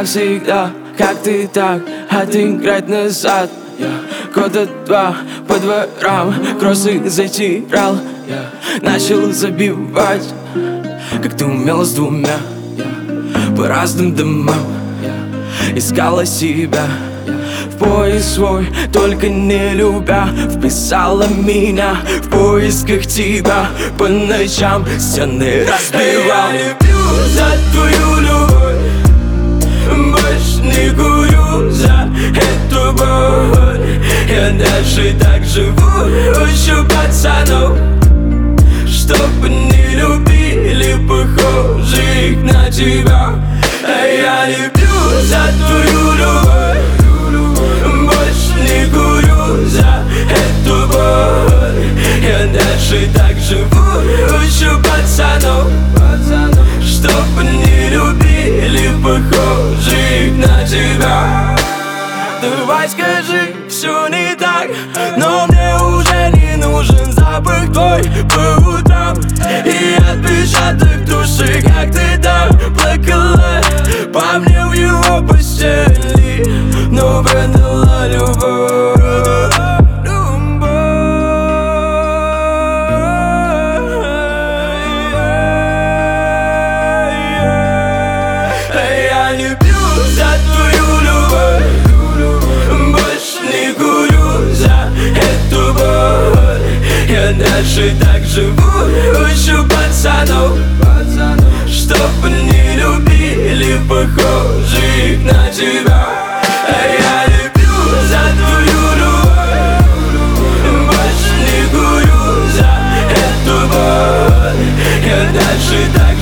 как всегда, как ты так отыграть назад. Года два по дворам кроссы затирал. Начал забивать, как ты умела с двумя, по разным домам. Искала себя в поиск свой, только не любя. Вписала меня в поисках тебя. По ночам стены разбивал. Я люблю за твою любовь, больше не курю за эту боль. Я даже так живу, учу пацанов, чтобы не любили похожих на тебя. Я люблю за твою любовь, больше не курю за эту боль. Я даже так живу, учу пацанов, чтобы не любили похожих на тебя. Давай скажи, все не так, но мне уже не нужен запах твой по утрам. И отпечаток души, как ты там плакала по мне в его постели, но продала любовь. Я люблю за твою любовь, больше не курю за эту боль. Я даже так живу, учу пацанов, чтобы не любили похожих на тебя. Я люблю за твою любовь, больше не курю за эту боль. Я даже так